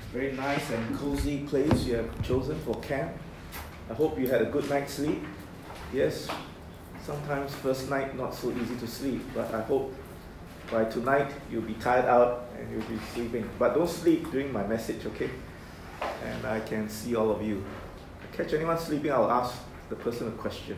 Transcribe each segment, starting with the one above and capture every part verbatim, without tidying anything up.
Very nice and cozy place you have chosen for camp. I hope you had a good night's sleep. Yes, sometimes first night not so easy to sleep, but I hope by tonight you'll be tired out and you'll be sleeping. But don't sleep during my message, okay? And I can see all of you. If I catch anyone sleeping, I'll ask the person a question.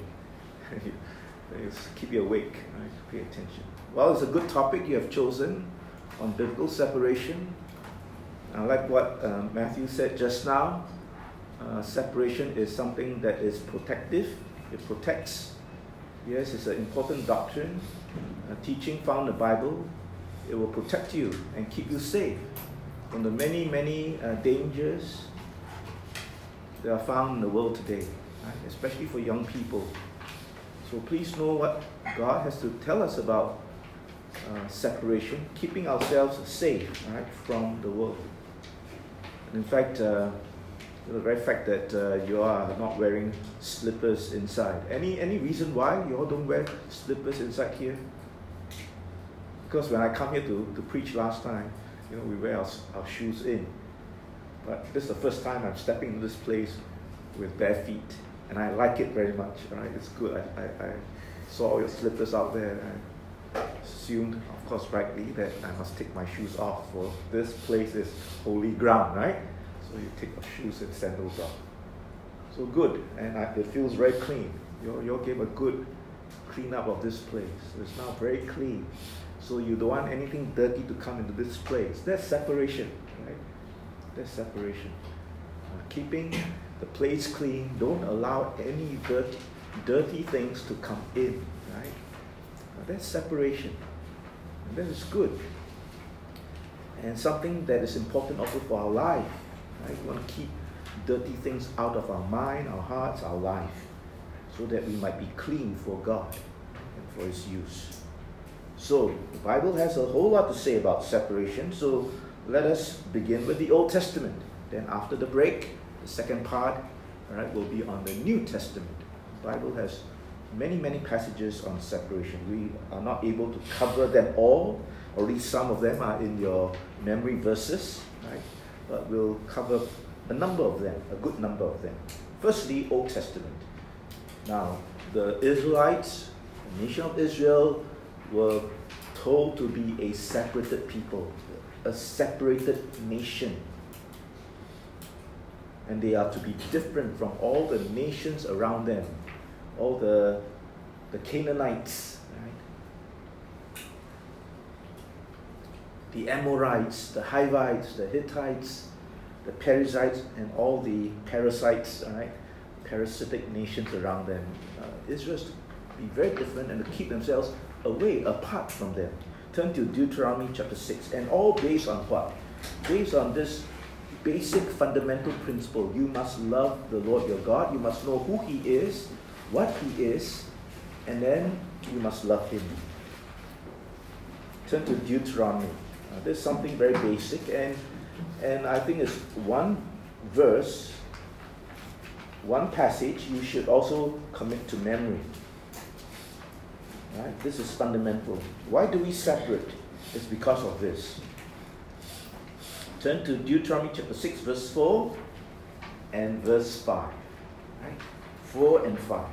Just keep you awake, right? Pay attention. Well, it's a good topic you have chosen on biblical separation. I like what uh, Matthew said just now. Uh, separation is something that is protective. It protects. Yes, it's an important doctrine. A teaching found in the Bible. It will protect you and keep you safe from the many, many uh, dangers that are found in the world today, right? Especially for young people. So please know what God has to tell us about uh, separation, keeping ourselves safe, right, from the world. In fact, uh, the very fact that uh, you are not wearing slippers inside. Any any reason why you all don't wear slippers inside here? Because when I come here to, to preach last time, you know, we wear our, our shoes in. But this is the first time I'm stepping into this place with bare feet. And I like it very much, right? It's good. I, I, I saw your slippers out there. I assumed, of course, rightly, that I must take my shoes off, for this place is holy ground, right? So you take your shoes and sandals off. So good, and I, it feels very clean. You you gave a good clean up of this place. It's now very clean. So you don't want anything dirty to come into this place. That's separation, right? That's separation. Uh, keeping the place clean. Don't allow any dirty, dirty things to come in, right? That's separation. And that is good. And something that is important also for our life. Right? We want to keep dirty things out of our mind, our hearts, our life, so that we might be clean for God and for His use. So, the Bible has a whole lot to say about separation. So, let us begin with the Old Testament. Then after the break, the second part, all right, will be on the New Testament. The Bible has many, many passages on separation. We are not able to cover them all, or at least some of them are in your memory verses, right? But we'll cover a number of them, a good number of them. Firstly, Old Testament. Now, the Israelites, the nation of Israel, were told to be a separated people, a separated nation. And they are to be different from all the nations around them, all the, the Canaanites, right? The Amorites, the Hivites, the Hittites, the Perizzites, and all the parasites, right? Parasitic nations around them. Uh, Israel is to be very different and to keep themselves away, apart from them. Turn to Deuteronomy chapter six, and all based on what? Based on this basic fundamental principle. You must love the Lord your God. You must know who He is, what He is, and then you must love Him. Turn to Deuteronomy. Uh, this is something very basic, and and I think it's one verse, one passage you should also commit to memory. Right? This is fundamental. Why do we separate? It's because of this. Turn to Deuteronomy chapter six, verse four and verse five. Right? four and five.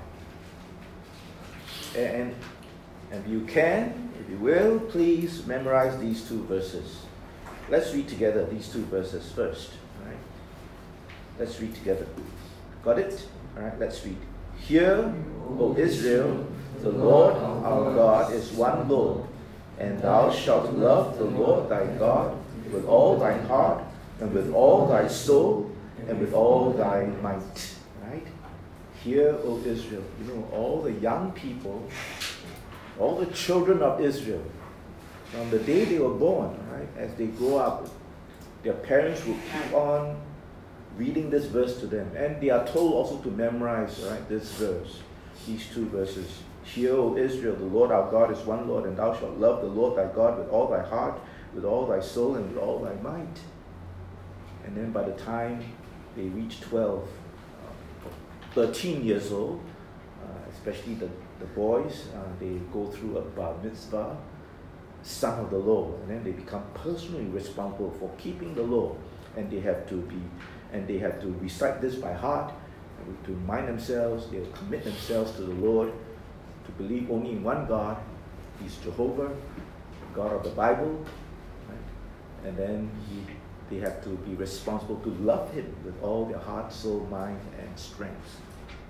And, and if you can, if you will, please memorize these two verses. Let's read together these two verses first. Right? Let's read together. Got it? All right, let's read. Hear, O Israel, the Lord our God is one Lord, and thou shalt love the Lord thy God with all thine heart, and with all thy soul, and with all thy might. Right? Hear, O Israel. You know, all the young people, all the children of Israel, from the day they were born, right, as they grow up, their parents will keep on reading this verse to them. And they are told also to memorize, right, this verse, these two verses. Hear, O Israel, the Lord our God is one Lord, and thou shalt love the Lord thy God with all thy heart, with all thy soul, and with all thy might. And then by the time they reach twelve, uh, thirteen years old, uh, especially the, the boys, uh, they go through a bar mitzvah, son of the law, and then they become personally responsible for keeping the law. and they have to be, and they have to recite this by heart, to remind themselves, they'll commit themselves to the Lord, to believe only in one God. He's Jehovah, God of the Bible, right? And then he, they have to be responsible to love Him with all their heart, soul, mind, and strength.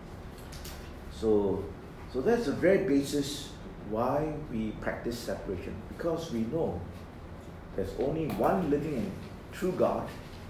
So, so that's the very basis why we practice separation, because we know there's only one living and true God,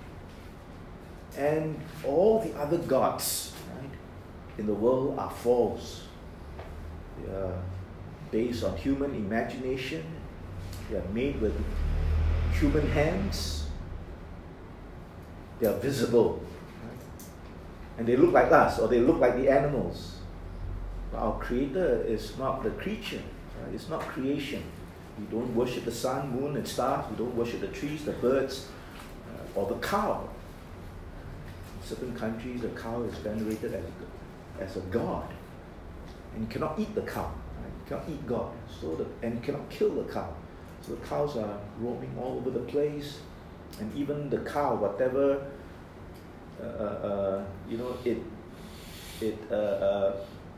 and all the other gods, right, in the world are false. They are based on human imagination. They are made with human hands. They are visible, right? And they look like us, or they look like the animals. But our Creator is not the creature, right? It's not creation. We don't worship the sun, moon, and stars. We don't worship the trees, the birds, uh, or the cow. In certain countries, the cow is venerated as a, as a god, and you cannot eat the cow. Right? You cannot eat God, so the, and you cannot kill the cow. So the cows are roaming all over the place, and even the cow, whatever, uh, uh, you know, it, it, uh, uh,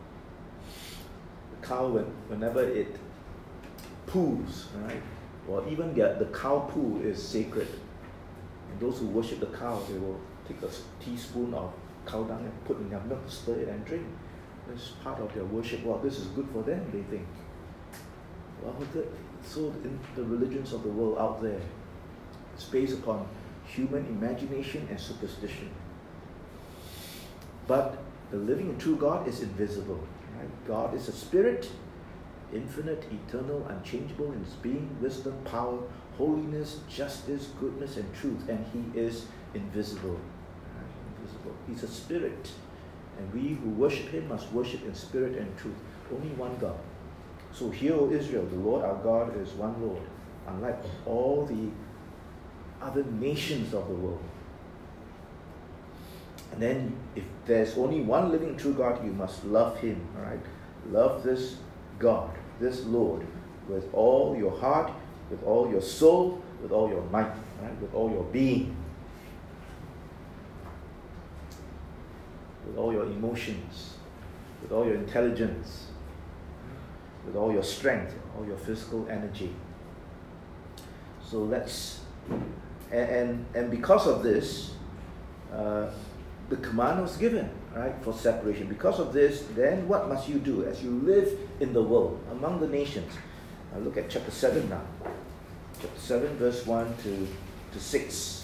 the cow, when, whenever it poos, right, or even the, the cow poo is sacred. And those who worship the cow, they will take a teaspoon of cow dung and put in their milk, stir it and drink. That's part of their worship. Well, this is good for them, they think. Well, the, so in the religions of the world out there, it's based upon human imagination and superstition. But the living and true God is invisible. Right? God is a spirit, infinite, eternal, unchangeable in His being, wisdom, power, holiness, justice, goodness, and truth. And He is invisible. Right? Invisible. He's a spirit. And we who worship Him must worship in spirit and truth. Only one God. So hear, O Israel, the Lord our God is one Lord, unlike all the other nations of the world. And then if there's only one living true God, you must love Him. All right? Love this God, this Lord, with all your heart, with all your soul, with all your might, right? With all your being, with all your emotions, with all your intelligence, with all your strength, all your physical energy. So let's, and and, and because of this, uh, the command was given, right, for separation. Because of this, then what must you do as you live in the world, among the nations? Now look at chapter seven now. Chapter seven, verse one to, to six.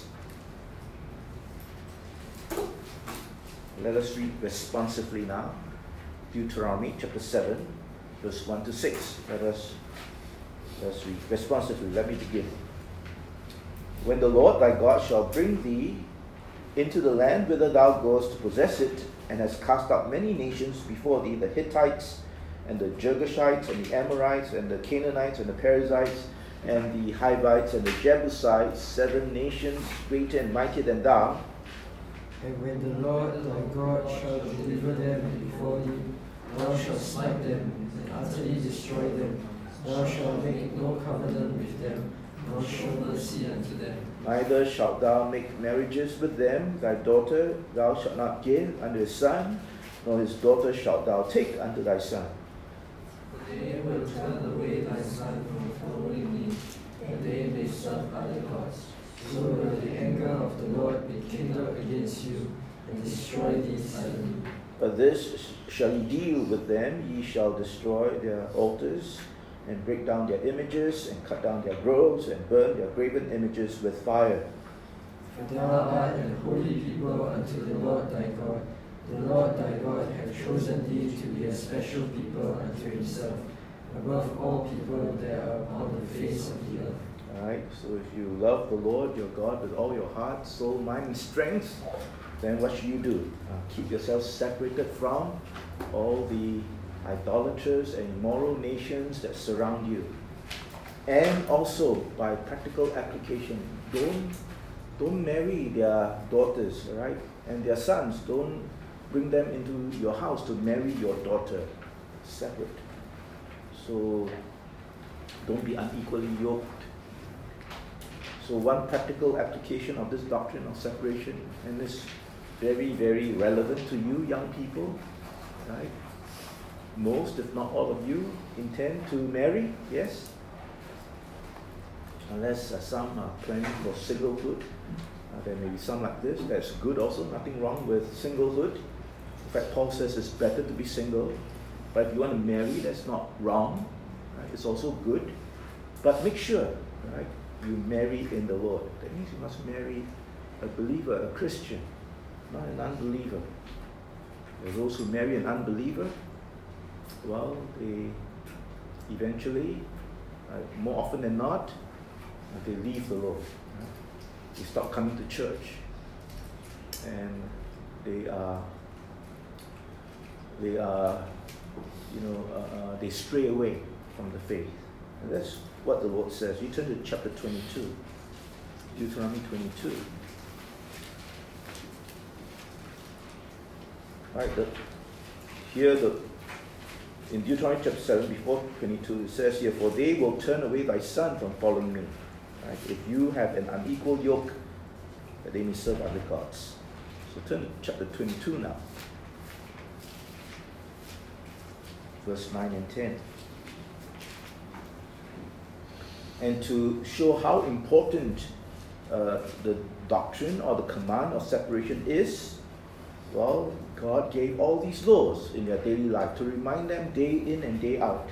Let us read responsively now. Deuteronomy chapter seven, verse one to six. Let us, let us read responsively. Let me begin. When the Lord thy God shall bring thee into the land whither thou goest to possess it, and has cast out many nations before thee, the Hittites, and the Girgashites, and the Amorites, and the Canaanites, and the Perizzites, and the Hivites, and the Jebusites, seven nations greater and mightier than thou. And when the Lord thy God shall deliver them before thee, thou shalt smite them, and utterly destroy them. Thou shalt make no covenant with them, nor show mercy unto them. Neither shalt thou make marriages with them. Thy daughter thou shalt not give unto his son, nor his daughter shalt thou take unto thy son. For they will turn away thy son from following me, that they may serve other gods. So will the anger of the Lord be kindled against you, and destroy thee suddenly. But this shall ye deal with them: ye shall destroy their altars, and break down their images, and cut down their groves, and burn their graven images with fire. For thou art an holy people unto the Lord thy God. The Lord thy God hath chosen thee to be a special people unto Himself, above all people that are upon the face of the earth. Alright, so if you love the Lord your God with all your heart, soul, mind, and strength, then what should you do? Uh, keep yourself separated from all the idolaters and immoral nations that surround you. And also, by practical application, don't, don't marry their daughters, right? And their sons, don't bring them into your house to marry your daughter. Separate. So, don't be unequally yoked. So one practical application of this doctrine of separation, and it's very, very relevant to you young people, right? Most, if not all of you, intend to marry, yes? Unless uh, some are planning for singlehood. Uh, there may be some like this. That's good also, nothing wrong with singlehood. In fact, Paul says it's better to be single. But if you want to marry, that's not wrong. Right? It's also good. But make sure, right, you marry in the Lord. That means you must marry a believer, a Christian, not an unbeliever. There are those who marry an unbeliever. Well, they eventually, uh, more often than not, uh, they leave the Lord. Right? They stop coming to church, and they are, they are, you know, uh, uh, they stray away from the faith. And that's what the Lord says. You turn to chapter twenty-two, Deuteronomy twenty-two. Right, the, here the in Deuteronomy chapter seven, before twenty-two, it says here, "For they will turn away thy son from following me." Right? If you have an unequal yoke, that they may serve other gods. So turn to chapter twenty-two now. Verse nine and ten. And to show how important uh, the doctrine or the command of separation is, well, God gave all these laws in their daily life to remind them day in and day out.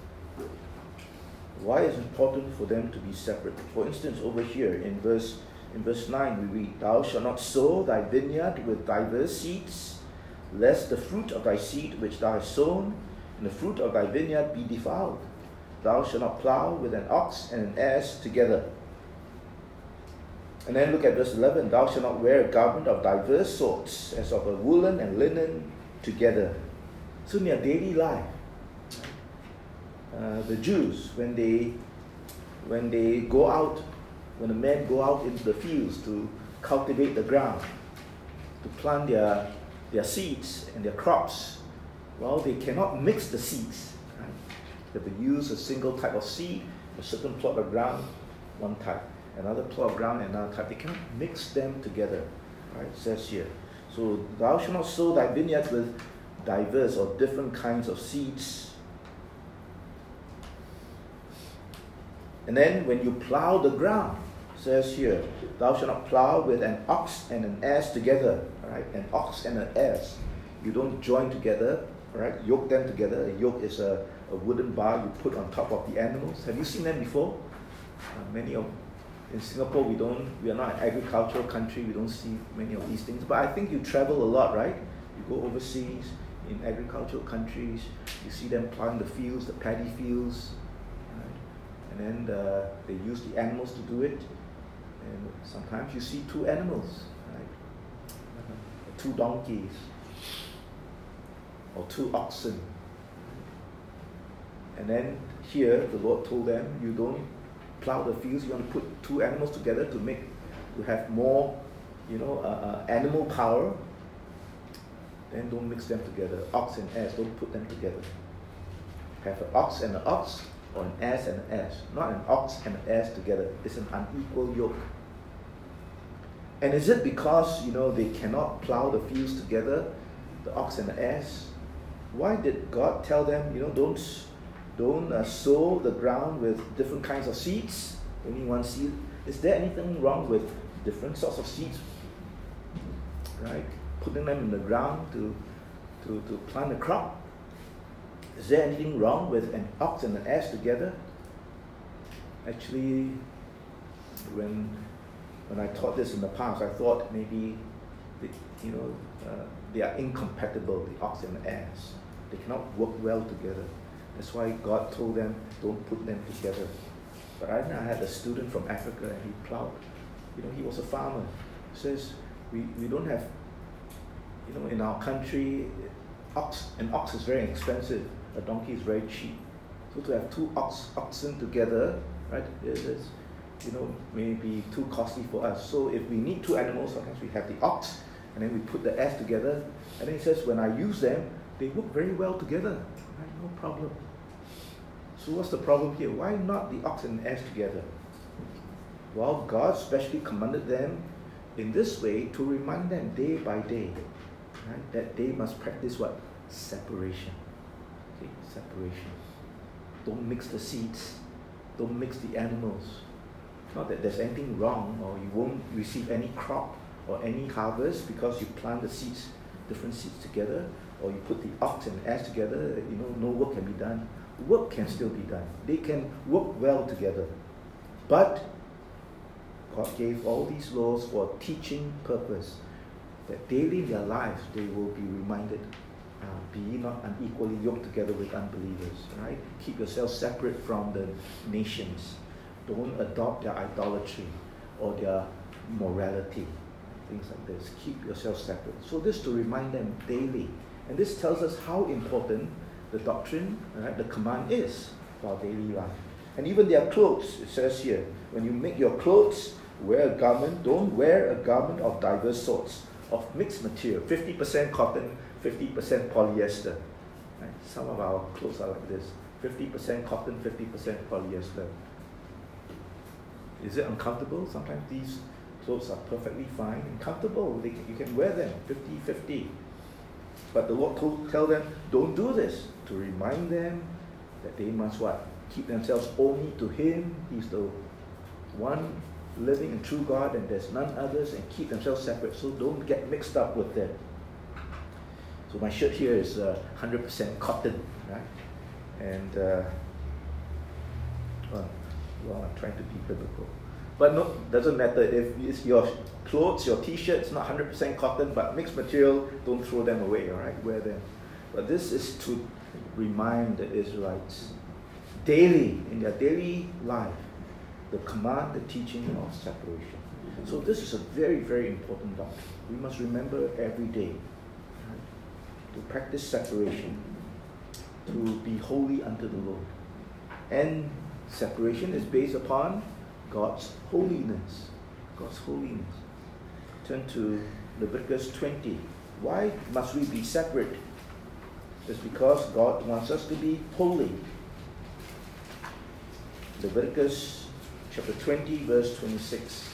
Why is it important for them to be separate? For instance, over here in verse in verse nine we read, "Thou shalt not sow thy vineyard with diverse seeds, lest the fruit of thy seed which thou hast sown and the fruit of thy vineyard be defiled. Thou shalt not plow with an ox and an ass together." And then look at verse eleven. "Thou shalt not wear a garment of diverse sorts, as of a woolen and linen together." So in their daily life, uh, the Jews, when they when they go out, when the men go out into the fields to cultivate the ground, to plant their their seeds and their crops, well, they cannot mix the seeds. Right? They have to use a single type of seed, a certain plot of ground, one type. Another plot of ground, another type. They cannot mix them together. Right? It says here. So thou shalt not sow thy vineyard with diverse or different kinds of seeds. And then when you plow the ground, it says here, thou shalt not plow with an ox and an ass together. Right? An ox and an ass. You don't join together, right? Yoke them together. A yoke is a, a wooden bar you put on top of the animals. Have you seen them before? Uh, many of In Singapore, we don't, we are not an agricultural country, we don't see many of these things. But I think you travel a lot, right? You go overseas, in agricultural countries, you see them plowing the fields, the paddy fields, right? And then uh, they use the animals to do it. And sometimes you see two animals, right? Uh, two donkeys, or two oxen. And then here, the Lord told them, you don't plow the fields, you want to put two animals together to make, to have more, you know, uh, uh, animal power, then don't mix them together. Ox and ass, don't put them together. Have an ox and an ox, or an ass and an ass. Not an ox and an ass together. It's an unequal yoke. And is it because, you know, they cannot plow the fields together, the ox and the ass? Why did God tell them, you know, don't Don't uh, sow the ground with different kinds of seeds, only one seed? Is there anything wrong with different sorts of seeds? Right? Putting them in the ground to, to, to plant a crop? Is there anything wrong with an ox and an ass together? Actually, when when I taught this in the past, I thought maybe the, you know uh, they are incompatible, the ox and the ass. They cannot work well together. That's why God told them, don't put them together. But I, I had a student from Africa and he plowed. You know, he was a farmer. He says, we, we don't have, you know, in our country, ox, an ox is very expensive. A donkey is very cheap. So to have two ox, oxen together, right, is, is, you know, may be too costly for us. So if we need two animals, sometimes we have the ox, and then we put the ass together. And then he says, when I use them, they work very well together. Right? No problem. So what's the problem here? Why not the ox and ass together? Well, God specially commanded them in this way to remind them day by day, right, that they must practice what? Separation. Okay, separation. Don't mix the seeds. Don't mix the animals. Not that there's anything wrong or you won't receive any crop or any harvest because you plant the seeds, different seeds together, or you put the ox and ass together, you know, no work can be done. Work can still be done. They can work well together. But God gave all these laws for a teaching purpose, that daily in their lives they will be reminded, uh, be ye not unequally yoked together with unbelievers, right? Keep yourselves separate from the nations. Don't adopt their idolatry or their morality, things like this. Keep yourselves separate. So this to remind them daily. And this tells us how important the doctrine, right, the command is for our daily life. And even their clothes, it says here, when you make your clothes, wear a garment, don't wear a garment of diverse sorts, of mixed material, fifty percent cotton, fifty percent polyester. Right? Some of our clothes are like this, fifty percent cotton, fifty percent polyester. Is it uncomfortable? Sometimes these clothes are perfectly fine and comfortable. They, you can wear them fifty fifty. But the Lord told, tell them, don't do this, to remind them that they must what? Keep themselves only to Him. He's the one living and true God, and there's none others, and keep themselves separate. So don't get mixed up with them. So my shirt here is uh, one hundred percent cotton, right? And uh, well, well, I'm trying to be biblical. But no, doesn't matter if it's your clothes, your t-shirts, not one hundred percent cotton, but mixed material, don't throw them away, all right? Wear them. But this is to remind the Israelites daily, in their daily life, the command, the teaching of separation. So this is a very, very important doctrine. We must remember every day, right, to practice separation, to be holy unto the Lord. And separation is based upon God's holiness. God's holiness. Turn to Leviticus twenty. Why must we be separate? It's because God wants us to be holy. Leviticus chapter twenty, verse twenty-six.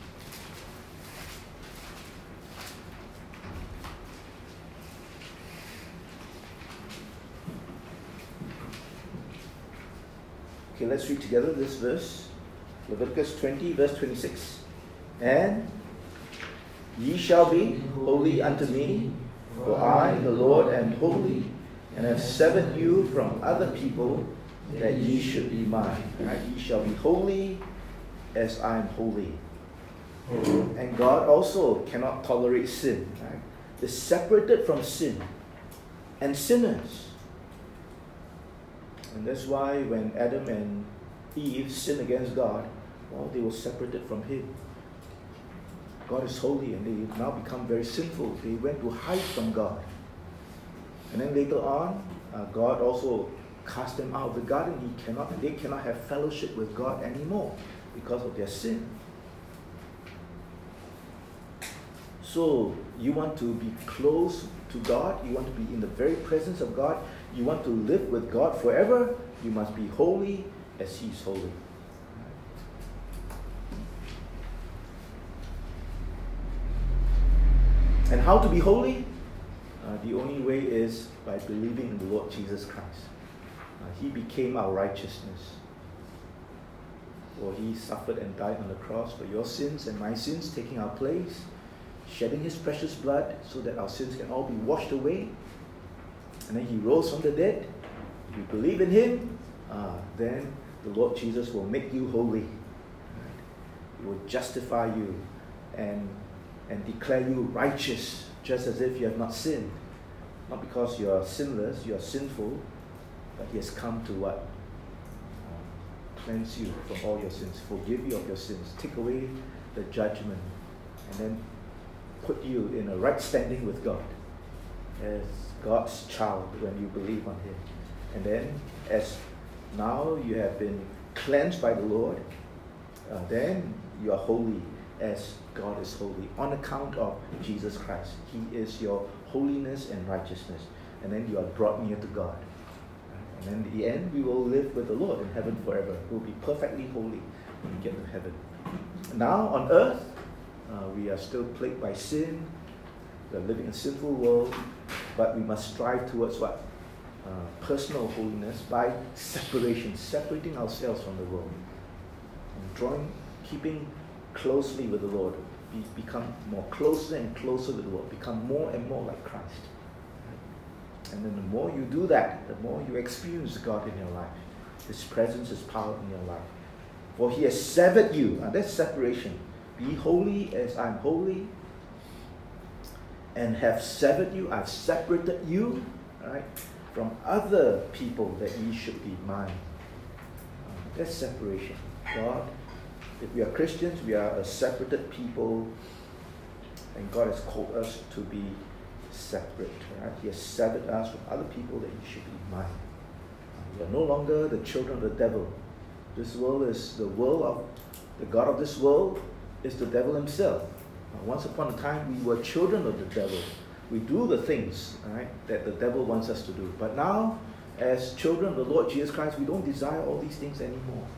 Okay, let's read together this verse. Leviticus twenty, verse twenty-six. And ye shall be holy unto me, for I, the Lord, am holy, and have severed you from other people, that ye should be mine. Right? Ye shall be holy as I am holy. And God also cannot tolerate sin. Right? Is separated from sin and sinners. And that's why when Adam and Eve sinned against God, well, they were separated from Him. God is holy, and they now become very sinful. They went to hide from God. And then later on, uh, God also cast them out of the garden. He cannot, they cannot have fellowship with God anymore because of their sin. So you want to be close to God, you want to be in the very presence of God, you want to live with God forever, you must be holy as He is holy. And how to be holy? Uh, the only way is by believing in the Lord Jesus Christ. Uh, he became our righteousness. For He suffered and died on the cross for your sins and my sins, taking our place, shedding His precious blood so that our sins can all be washed away. And then He rose from the dead. If you believe in Him, uh, then the Lord Jesus will make you holy. Right? He will justify you and and declare you righteous, just as if you have not sinned. Not because you are sinless, you are sinful, but He has come to what? Uh, cleanse you from all your sins, forgive you of your sins, take away the judgment, and then put you in a right standing with God as God's child when you believe on Him. And then, as now you have been cleansed by the Lord, uh, then you are holy as God is holy, on account of Jesus Christ. He is your holiness and righteousness. And then you are brought near to God. And then in the end, we will live with the Lord in heaven forever. We will be perfectly holy when we get to heaven. Now on earth, uh, we are still plagued by sin. We are living in a sinful world, but we must strive towards what? Uh, personal holiness by separation, separating ourselves from the world, and drawing, keeping closely with the Lord. Be, become more closer and closer with the Lord. Become more and more like Christ. And then the more you do that, the more you experience God in your life. His presence, His power in your life. For He has severed you. And that's separation. Be holy as I'm holy. And have severed you. I've separated you, right, from other people that ye should be mine. Um, that's separation. God, if we are Christians, we are a separated people. And God has called us to be separate. Right? He has severed us from other people that ye should be mine. We are no longer the children of the devil. This world is the world of, the God of this world is the devil himself. Once upon a time, we were children of the devil. We do the things, right, that the devil wants us to do. But now, as children of the Lord Jesus Christ, we don't desire all these things anymore.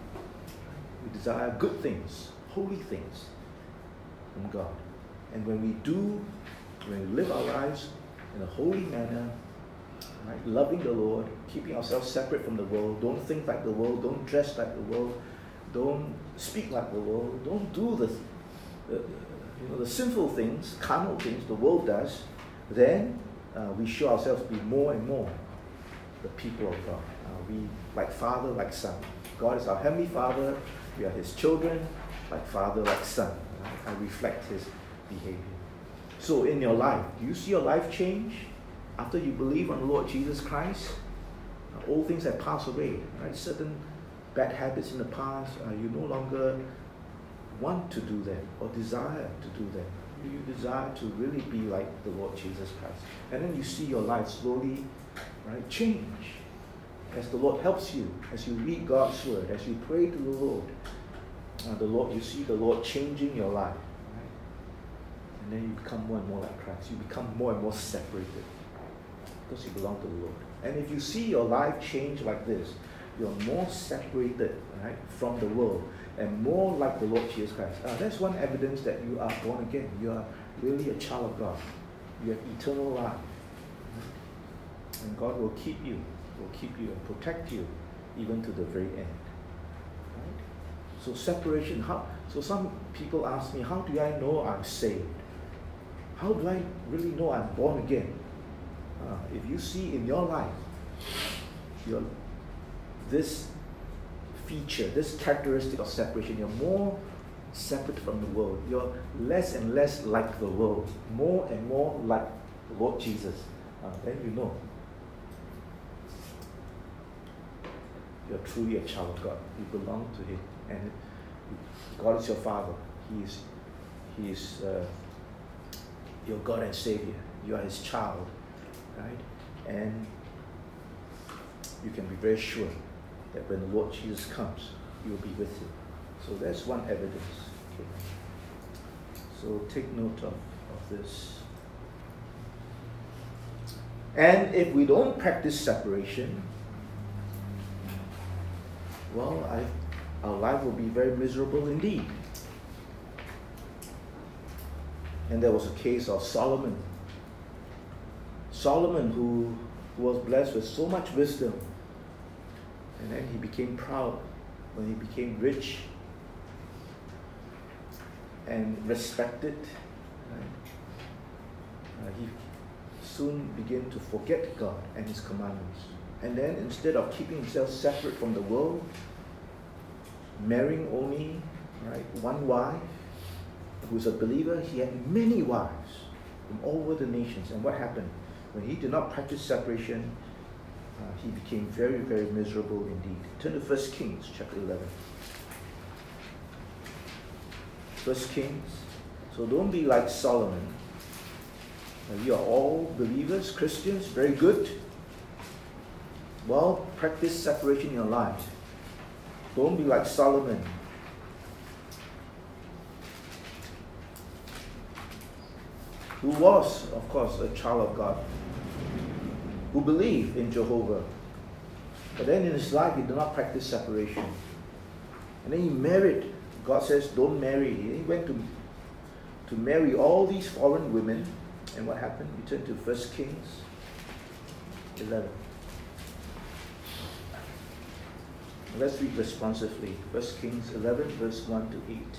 We desire good things, holy things from God. And when we do, when we live our lives in a holy manner, right, loving the Lord, keeping ourselves separate from the world, don't think like the world, don't dress like the world, don't speak like the world, don't do the, the you know, the sinful things, carnal things the world does, then uh, we show ourselves to be more and more the people of God. Uh, we, like Father, like Son. God is our Heavenly Father. We are His children, like Father, like Son. Right? I reflect His behavior. So in your life, do you see your life change after you believe on the Lord Jesus Christ? Uh, all things have passed away. Right? Certain bad habits in the past, uh, you no longer want to do that or desire to do that. You desire to really be like the Lord Jesus Christ. And then you see your life slowly, right, change as the Lord helps you, as you read God's word, as you pray to the Lord. Uh, the Lord, you see the Lord changing your life, right? And then you become more and more like Christ. You become more and more separated because you belong to the Lord. And if you see your life change like this, you're more separated, right, from the world and more like the Lord Jesus Christ. Uh, that's one evidence that you are born again. You are really a child of God. You have eternal life. Right? And God will keep you, will keep you and protect you even to the very end. Right? So separation, how, so some people ask me, how do I know I'm saved? How do I really know I'm born again? Uh, if you see in your life, your this feature, this characteristic of separation, you're more separate from the world. You're less and less like the world, more and more like the Lord Jesus. Uh, then you know you're truly a child of God. You belong to Him, and God is your Father. He is, He is uh, your God and Savior. You are His child, right? And you can be very sure that when the Lord Jesus comes, you will be with Him. So that's one evidence. Okay. So take note of, of this. And if we don't practice separation, well, I, our life will be very miserable indeed. And there was a case of Solomon. Solomon, who, who was blessed with so much wisdom, and then he became proud when he became rich and respected. Right? Uh, he soon began to forget God and His commandments. And then instead of keeping himself separate from the world, marrying only, right, one wife, who's a believer, he had many wives from all over the nations. And what happened? When he did not practice separation, Uh, he became very, very miserable indeed. Turn to First Kings chapter eleven. First Kings. So don't be like Solomon. Uh, you are all believers, Christians, very good. Well, practice separation in your life. Don't be like Solomon. Who was, of course, a child of God, who believed in Jehovah. But then in his life, he did not practice separation. And then he married God says, don't marry. He went to, to marry all these foreign women. And what happened? We turn to First Kings eleven. Let's read responsively. First Kings eleven, verse one to eight.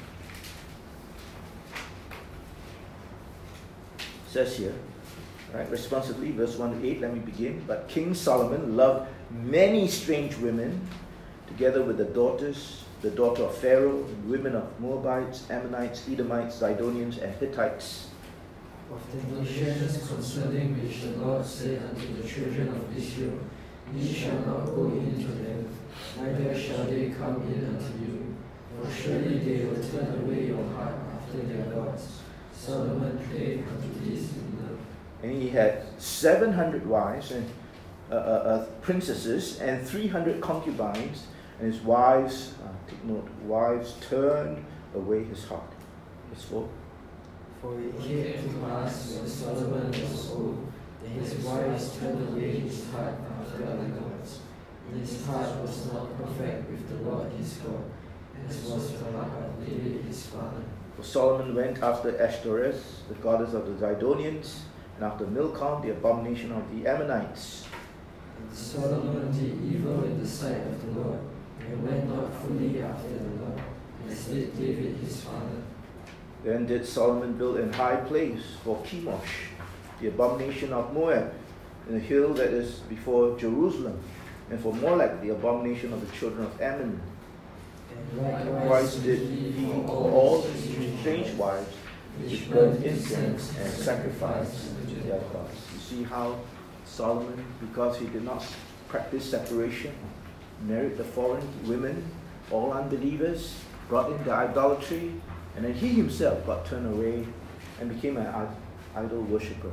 It says here, right, responsively, verse one to eight, let me begin. But King Solomon loved many strange women, together with the daughters, the daughter of Pharaoh, and women of Moabites, Ammonites, Edomites, Zidonians, and Hittites. Of the nations concerning which the Lord said unto the children of Israel, Ye shall not go into them, neither shall they come in unto you, for surely they will turn away your heart after their gods. Solomon played unto these in love. And he had seven hundred wives and uh, uh, uh, princesses, and three hundred concubines, and his wives, uh, take note, wives turned away his heart. Verse four. For it came to pass when Solomon was old, that his wives turned away his heart after other gods. And his heart was not perfect with the Lord his God, as was the heart of David his father. For Solomon went after Ashtoreth, the goddess of the Zidonians, and after Milcom, the abomination of the Ammonites. And Solomon did evil in the sight of the Lord, and went not fully after the Lord, as did David his father. Then did Solomon build an high place for Chemosh, the abomination of Moab, in the hill that is before Jerusalem, and for Molech, the abomination of the children of Ammon. And Likewise did he for all his strange wives, which burned incense and sacrificed to their gods. You see how Solomon, because he did not practice separation, married the foreign women, all unbelievers, brought in the idolatry, and then he himself got turned away and became an idol worshipper.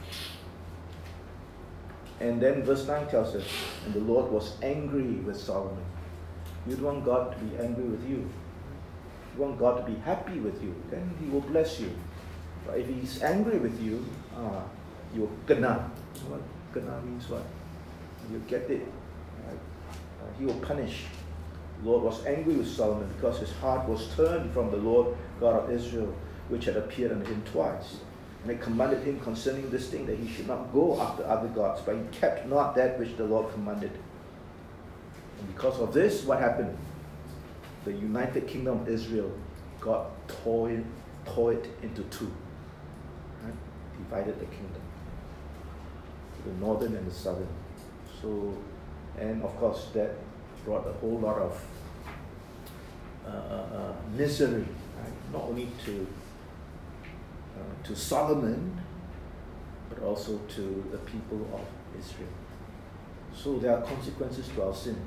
And then verse nine tells us, and the Lord was angry with Solomon. You'd want God to be angry with you. You want God to be happy with you, then he will bless you. But if he's angry with you, ah, you'll kena. What kena means what? You'll get it. Right? Uh, he will punish. The Lord was angry with Solomon because his heart was turned from the Lord God of Israel, which had appeared unto him twice. And he commanded him concerning this thing, that he should not go after other gods, but he kept not that which the Lord commanded. And because of this, what happened? The united kingdom of Israel got tore, it, tore it into two. Right? Divided the kingdom. The northern and the southern. So, and of course that brought a whole lot of uh, uh, misery, right? Not only to uh, to Solomon, but also to the people of Israel. So there are consequences to our sins.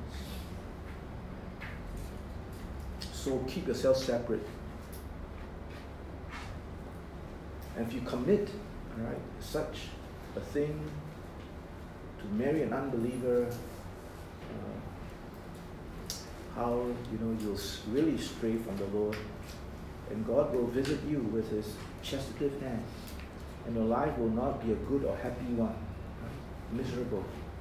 So keep yourself separate. And if you commit, right, such a thing, to marry an unbeliever, uh, how you know you'll really stray from the Lord, and God will visit you with His chastitive hand, and your life will not be a good or happy one, right? Miserable.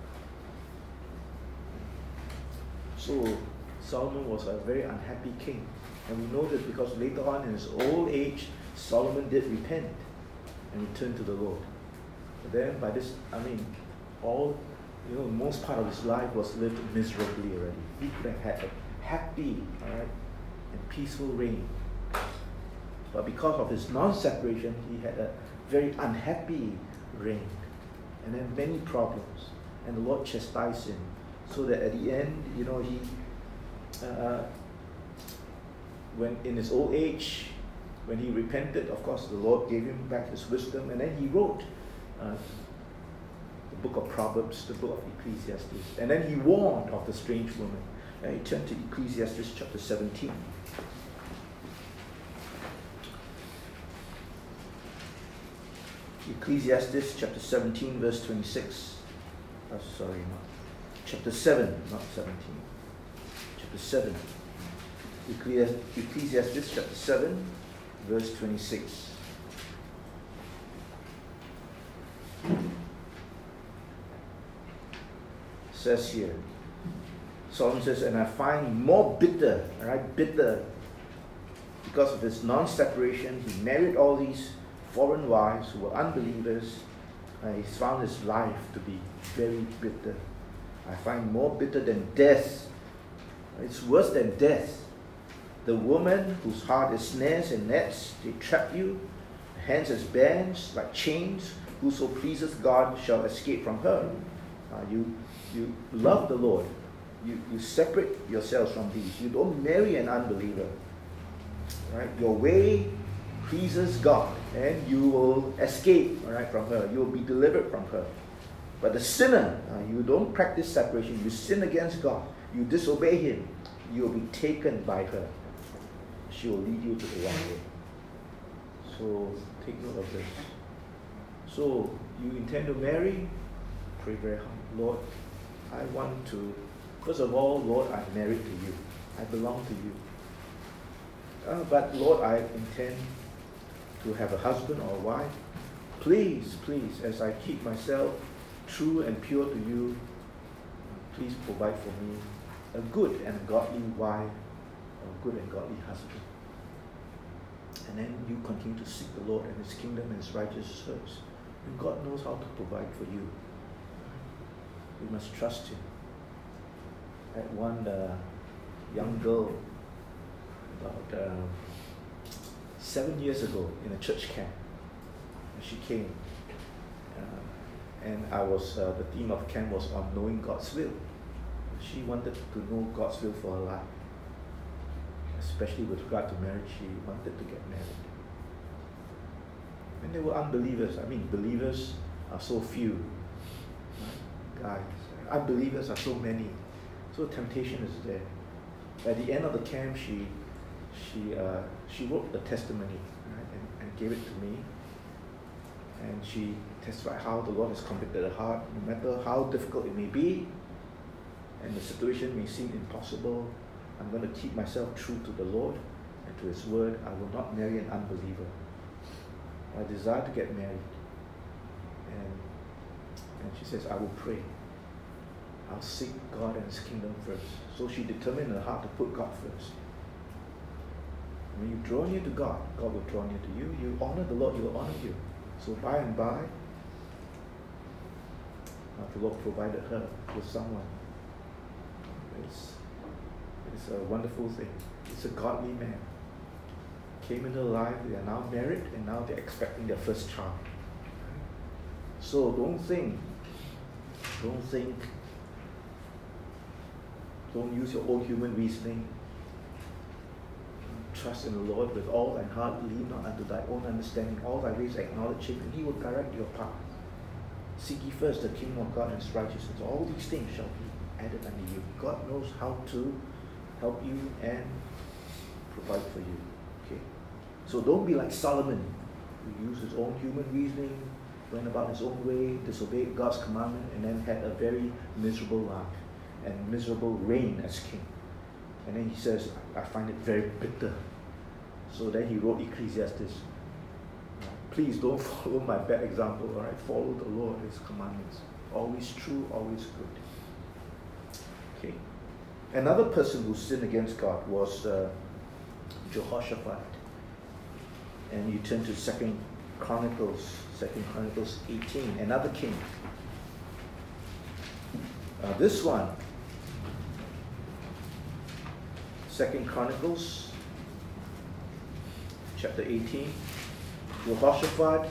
So Solomon was a very unhappy king, and we know this because later on in his old age, Solomon did repent and return to the Lord. But then by this, I mean, all, you know, most part of his life was lived miserably already. He could have had a happy, all right, and peaceful reign. But because of his non-separation, he had a very unhappy reign, and then many problems. And the Lord chastised him, so that at the end, you know, he, uh, when in his old age, when he repented, of course, the Lord gave him back his wisdom, and then he wrote uh, the book of Proverbs, the book of Ecclesiastes, and then he warned of the strange woman. Uh, he turned to Ecclesiastes chapter seventeen. Ecclesiastes chapter seventeen, verse twenty-six. Oh, sorry, not. Chapter seven, not seventeen. Chapter seven. Ecclesiastes chapter seven, verse twenty-six. Says here, Solomon says, and I find more bitter, right, bitter because of his non-separation, he married all these foreign wives who were unbelievers. Uh, he's found his life to be very bitter. I find more bitter than death. It's worse than death. The woman whose heart is snares and nets, they trap you. Hands as bands, like chains. Whoso pleases God shall escape from her. Uh, you, you love the Lord. You, you separate yourselves from these. You don't marry an unbeliever. Right? Your way pleases God, and you will escape, all right, from her. You will be delivered from her. But the sinner, uh, you don't practice separation. You sin against God. You disobey Him. You will be taken by her. She will lead you to the wrong way. So take note of this. So you intend to marry? Pray very hard. Lord, I want to, first of all, Lord, I'm married to you. I belong to you. Uh, but Lord, I intend to have a husband or a wife. Please, please, as I keep myself true and pure to you, please provide for me a good and godly wife, or a good and godly husband. And then you continue to seek the Lord and His kingdom and His righteousness first. And God knows how to provide for you. We must trust Him. I had one uh, young girl about uh, seven years ago in a church camp. And she came. Uh, and I was, uh, the theme of camp was on knowing God's will. She wanted to know God's will for her life. Especially with regard to marriage, she wanted to get married. And they were unbelievers. I mean, believers are so few. Right? Guys, unbelievers are so many. So temptation is there. At the end of the camp, she she uh, she wrote a testimony, right, and, and gave it to me. And she testified how the Lord has convicted her heart, no matter how difficult it may be, and the situation may seem impossible. I'm going to keep myself true to the Lord and to His word. I will not marry an unbeliever. I desire to get married. And, and she says, I will pray. I'll seek God and His kingdom first. So she determined in her heart to put God first. When you draw near to God, God will draw near to you. You honor the Lord, He will honor you. So by and by, the Lord provided her with someone. It's, it's a wonderful thing. It's a godly man. Came into her life, they are now married, and now they're expecting their first child. So don't think, don't think, don't use your own human reasoning. Trust in the Lord with all thine heart, lean not unto thy own understanding. All thy ways acknowledge Him, and He will direct your path. Seek ye first the kingdom of God and His righteousness. All these things shall be added unto you. God knows how to help you and provide for you. Okay. So don't be like Solomon, who used his own human reasoning, went about his own way, disobeyed God's commandment, and then had a very miserable life and miserable reign as king. And then he says, I find it very bitter. So then he wrote Ecclesiastes. Please don't follow my bad example, all right? Follow the Lord, His commandments. Always true, always good. Okay. Another person who sinned against God was uh, Jehoshaphat. And you turn to Second Chronicles, Second Chronicles eighteen, another king. Uh, this one, Second Chronicles, chapter eighteen. Jehoshaphat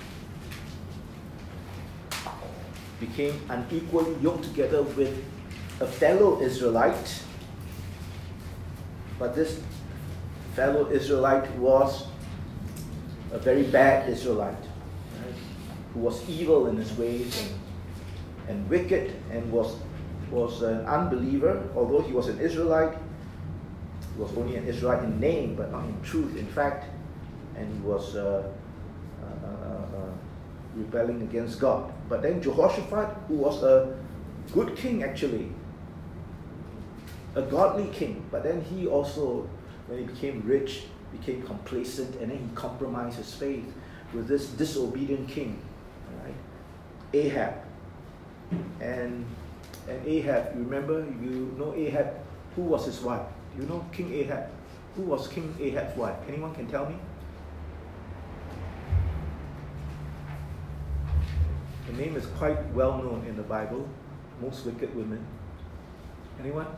became unequally yoked together with a fellow Israelite, but this fellow Israelite was a very bad Israelite, right, who was evil in his ways and, and wicked, and was was an unbeliever. Although he was an Israelite, he was only an Israelite in name, but not in truth, in fact, and he was uh, uh, uh, uh, rebelling against God. But then Jehoshaphat, who was a good king actually, a godly king, but then he also, when he became rich, became complacent, and then he compromised his faith with this disobedient king, right? Ahab. And and Ahab, you remember, you know Ahab, who was his wife? You know King Ahab. Who was King Ahab's wife? Anyone can tell me? The name is quite well known in the Bible. Most wicked women. Anyone?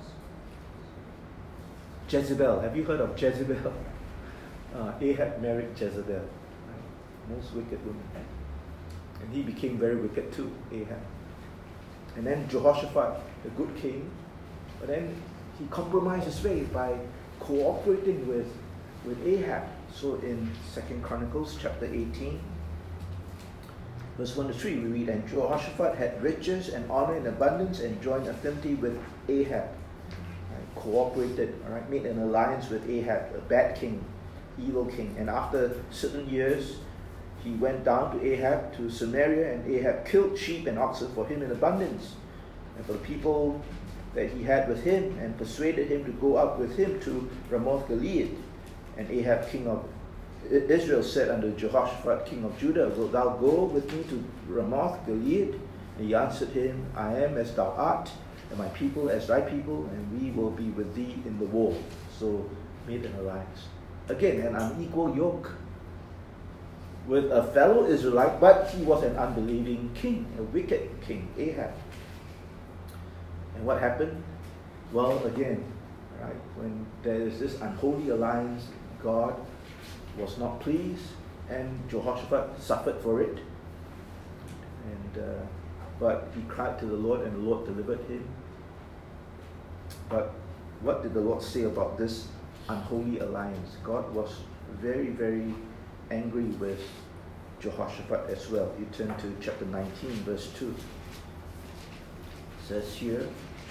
Jezebel. Have you heard of Jezebel? Uh, Ahab married Jezebel. Right? Most wicked women. And he became very wicked too, Ahab. And then Jehoshaphat, the good king, but then he compromised his faith by cooperating with, with Ahab. So in Second Chronicles chapter eighteen, verse one to three, we read, and Jehoshaphat had riches and honor in abundance and joined affinity with Ahab. Right? Cooperated, all right? Made an alliance with Ahab, a bad king, evil king. And after certain years, he went down to Ahab, to Samaria, and Ahab killed sheep and oxen for him in abundance, and for the people that he had with him, and persuaded him to go up with him to Ramoth Gilead. And Ahab, king of Israel, said unto Jehoshaphat, king of Judah, wilt thou go with me to Ramoth Gilead? And he answered him, I am as thou art, and my people as thy people, and we will be with thee in the war. So made an alliance. Again, an unequal yoke with a fellow Israelite, but he was an unbelieving king, a wicked king, Ahab. And what happened? Well, again, right, when there is this unholy alliance, God was not pleased, and Jehoshaphat suffered for it. And uh, but he cried to the Lord, and the Lord delivered him. But what did the Lord say about this unholy alliance? God was very, very angry with Jehoshaphat as well. You turn to chapter nineteen, verse two. It says here,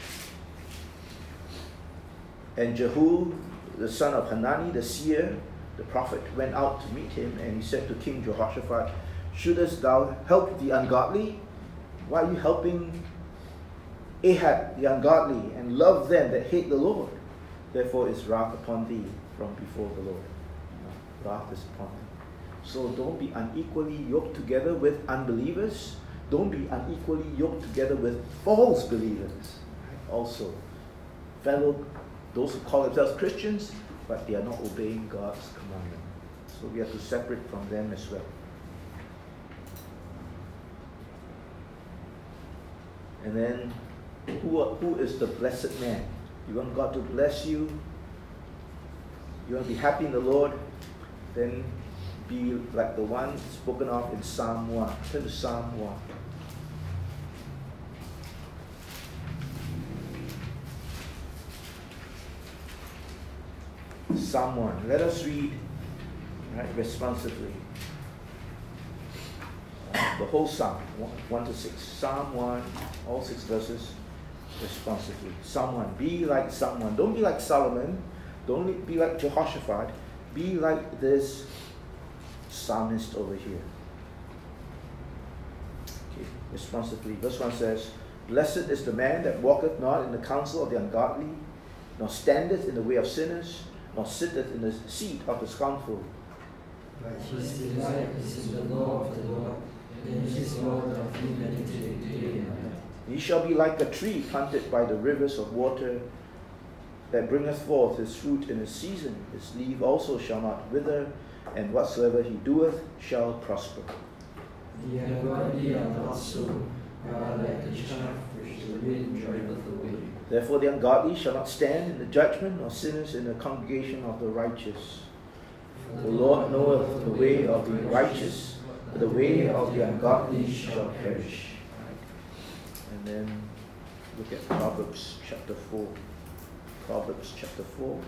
and Jehu, the son of Hanani, the seer, the prophet, went out to meet him, and he said to King Jehoshaphat, shouldest thou help the ungodly? Why are you helping Ahab the ungodly, and love them that hate the Lord? Therefore is wrath upon thee from before the Lord. Wrath is upon thee. So don't be unequally yoked together with unbelievers. Don't be unequally yoked together with false believers. Also, fellow, those who call themselves Christians, but they are not obeying God's commandment. So we have to separate from them as well. And then, who, are, who is the blessed man? You want God to bless you? You want to be happy in the Lord? Then be like the one spoken of in Psalm one. Turn to Psalm one. Psalm one. Let us read, right, responsively. Uh, the whole Psalm, one, one to six. Psalm one, all six verses, responsively. Psalm one. Be like Psalm one. Don't be like Solomon. Don't be like Jehoshaphat. Be like this psalmist over here. Okay, responsively. Verse one says, blessed is the man that walketh not in the counsel of the ungodly, nor standeth in the way of sinners, nor sitteth in the seat of the scornful. But his delight is in the law of the Lord, and in his law doth he meditate day and night. He shall be like a tree planted by the rivers of water, that bringeth forth his fruit in his season. His leaf also shall not wither, and whatsoever he doeth shall prosper. The ungodly are not so, but are like the chaff which the wind driveth away. Therefore the ungodly shall not stand in the judgment, nor sinners in the congregation of the righteous. For the Lord knoweth the way of the righteous, but the way of the ungodly shall perish. And then look at Proverbs chapter four. Proverbs chapter four.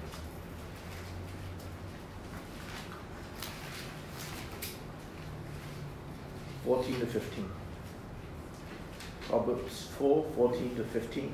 fourteen to fifteen. Proverbs four, fourteen to fifteen.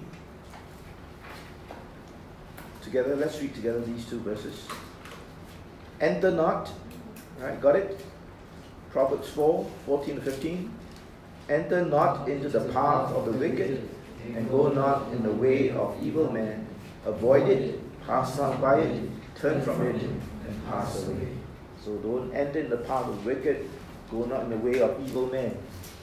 Together, let's read together these two verses. Enter not, right, got it? Proverbs four, fourteen to fifteen. Enter not into the path of the wicked, and go not in the way of evil men. Avoid it, pass not by it, turn from it, and pass away. So don't enter in the path of the wicked, go not in the way of evil men.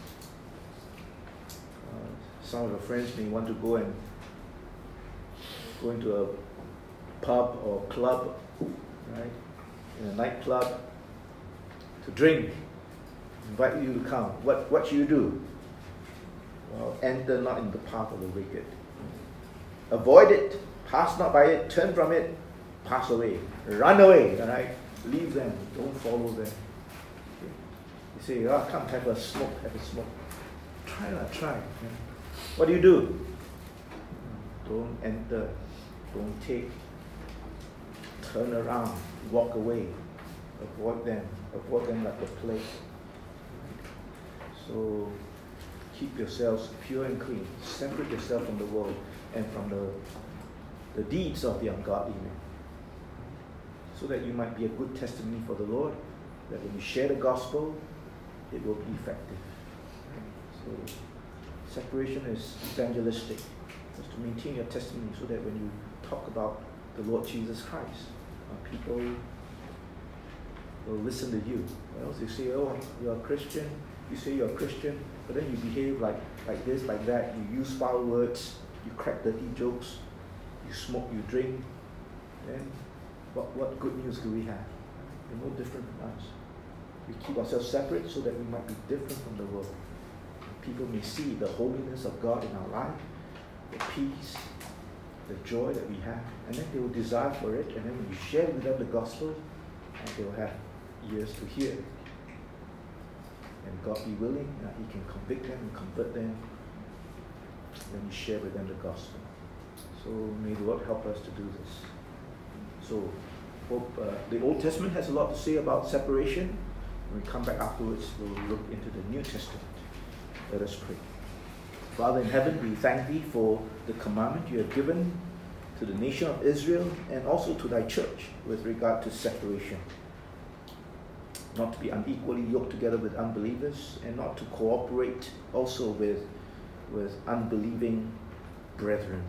Uh, some of your friends may want to go and go into a pub or club right? In a nightclub, to drink, invite you to come. What, what should you do? Well, enter not in the path of the wicked. Avoid it, pass not by it, turn from it, pass away, run away, all right? Leave them, don't follow them. Okay. You say, oh, come have a smoke, have a smoke. Try not, try. Okay. What do you do? Don't enter, don't take, turn around, walk away, avoid them, avoid them like the plague. So keep yourselves pure and clean, separate yourself from the world and from the, the deeds of the ungodly man, so that you might be a good testimony for the Lord, that when you share the gospel, it will be effective. So separation is evangelistic. It's to maintain your testimony so that when you talk about the Lord Jesus Christ, uh, people will listen to you. Or else they say, oh, you're a Christian, you say you're a Christian, but then you behave like, like this, like that, you use foul words, you crack dirty jokes, you smoke, you drink, then what, what good news do we have? We're no different from us. We keep ourselves separate so that we might be different from the world. People may see the holiness of God in our life, the peace, the joy that we have, and then they will desire for it, and then when you share with them the gospel, and they will have ears to hear. And God be willing, uh, He can convict them and convert them when you share with them the gospel. So may the Lord help us to do this. So hope, uh, the Old Testament has a lot to say about separation. When we come back afterwards, we'll look into the New Testament. Let us pray. Father in heaven, we thank Thee for the commandment You have given to the nation of Israel and also to Thy church with regard to separation. Not to be unequally yoked together with unbelievers and not to cooperate also with, with unbelieving brethren.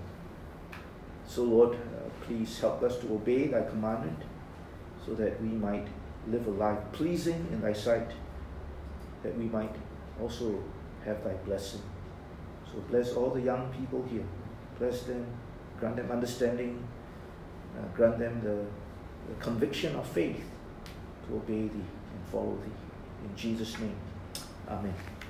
So Lord, uh, please help us to obey Thy commandment so that we might live a life pleasing in Thy sight, that we might also have Thy blessing. So bless all the young people here. Bless them, grant them understanding, uh, grant them the, the conviction of faith to obey Thee and follow Thee. In Jesus' name, amen.